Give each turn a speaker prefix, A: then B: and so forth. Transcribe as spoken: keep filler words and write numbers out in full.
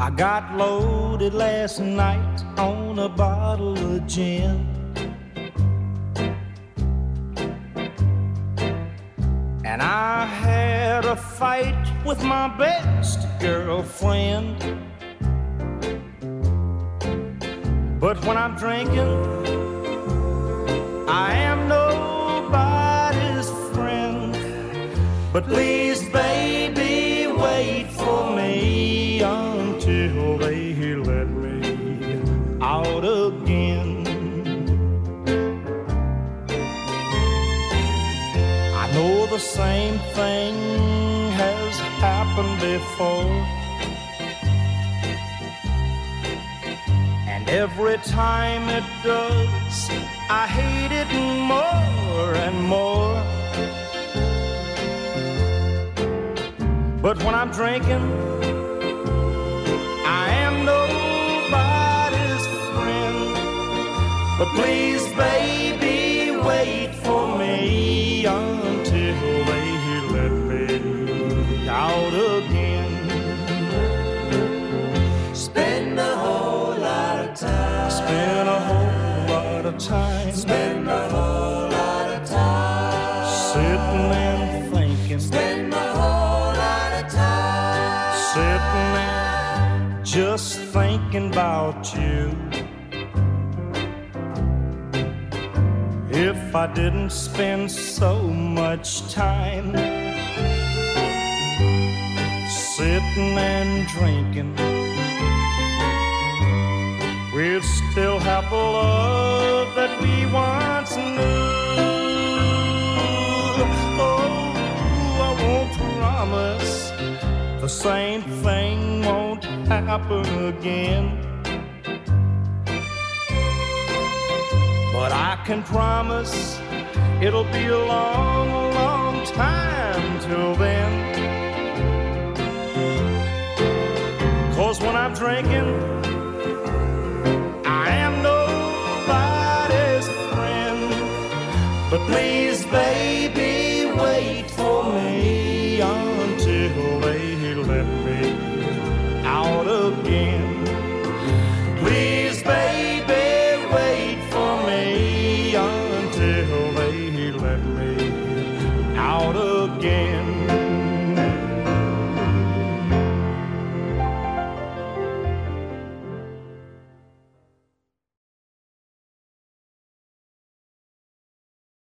A: I got loaded last night on a bottle of gin. And I had a fight with my best girlfriend. But when I'm drinking, I am nobody's friend. But please, baby, wait for me until they let me out again. I know the same thing has happened before, and every time it does, I hate it more and more. But when I'm drinking, I am nobody's friend. But please, baby, wait for me until they let me out again.
B: Spend a whole lot of time.
A: Spend a whole lot of time.
B: Spend a whole lot of time.
A: Sitting and thinking.
B: Spend a whole lot of time.
A: Sitting and just thinking about you. If I didn't spend so much time sitting and drinking, we'd still have the love that we once knew. Oh, I won't promise the same thing won't happen again, but I can promise it'll be a long, long time till then. 'Cause when I'm drinking, I am nobody's friend. But please, baby,